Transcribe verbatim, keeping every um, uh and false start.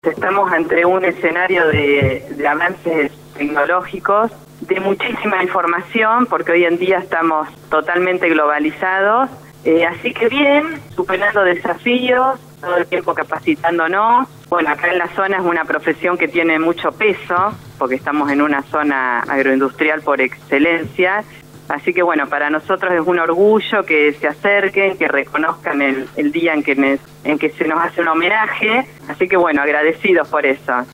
Estamos ante un escenario de, de avances tecnológicos, de muchísima información, porque hoy en día estamos totalmente globalizados, eh, así que bien, superando desafíos, todo el tiempo capacitándonos. Bueno, acá en la zona es una profesión que tiene mucho peso, porque estamos en una zona agroindustrial por excelencia. Así que bueno, para nosotros es un orgullo que se acerquen, que reconozcan el, el día en que, me, en que se nos hace un homenaje. Así que bueno, agradecidos por eso.